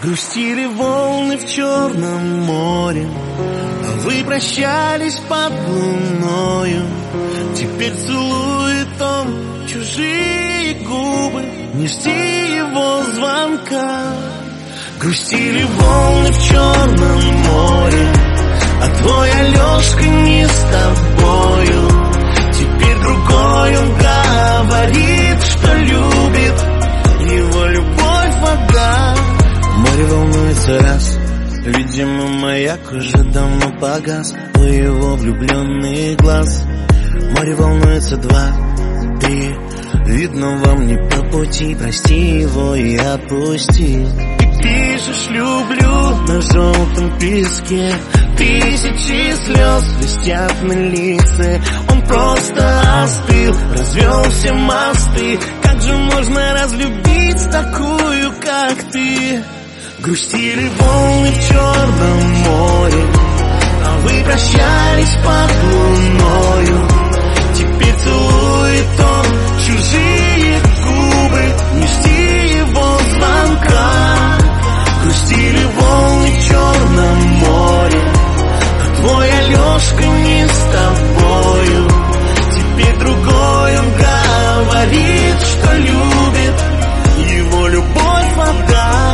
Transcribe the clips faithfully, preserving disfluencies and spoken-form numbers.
Грустили волны в Черном море, а вы прощались под луною. Теперь целует он чужие губы, не жди его звонка. Грустили волны в Черном море, а твой Алешка не с тобою. Теперь другой он говорит, что любит, его любовь вода. Море волнуется раз, видимо, маяк уже давно погас у его влюбленный глаз. Море волнуется два, три, видно вам не по пути, прости его и отпусти. Ты пишешь «люблю» на желтом песке, тысячи слез блестят на лице. Он просто остыл, развел все мосты. Как же можно разлюбить такую, как ты? Грустили волны в Черном море, а вы прощались под луною. Теперь целует он чужие губы, не жди его звонка. Грустили волны в Черном море, а твой Алешка не с тобою. Теперь другой он говорит, что любит, его любовь вода.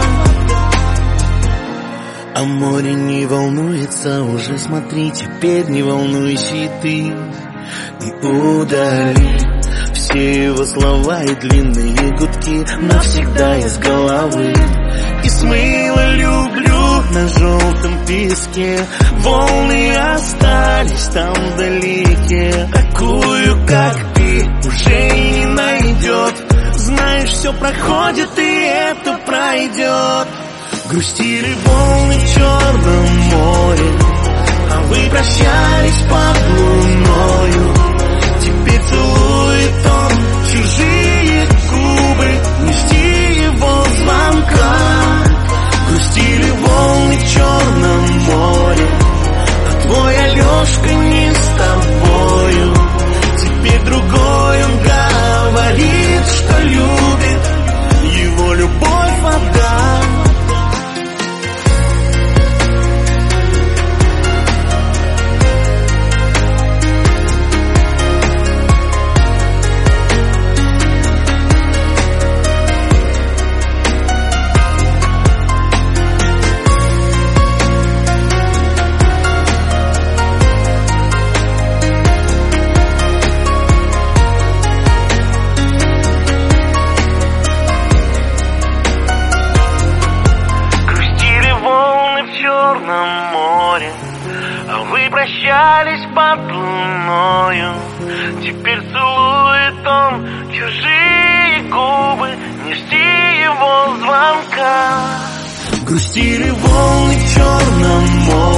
А море не волнуется уже, смотри, теперь не волнуйся и ты. И удали все его слова и длинные гудки навсегда из головы. И смыло «люблю» на желтом песке, волны остались там вдалеке. Такую, как ты, уже и не найдет. Знаешь, все проходит, и это пройдет. Грустили волны в Черном море, а вы прощались под луною. Теперь целует он чужие губы, не жди его звонка. Грустили волны в Черном море, а твой Алешка не с тобою. Теперь другой он говорит, что любит, его любовь вода. А вы прощались под луною. Теперь целует он чужие губы, не жди его звонка. Грустили волны в Черном море,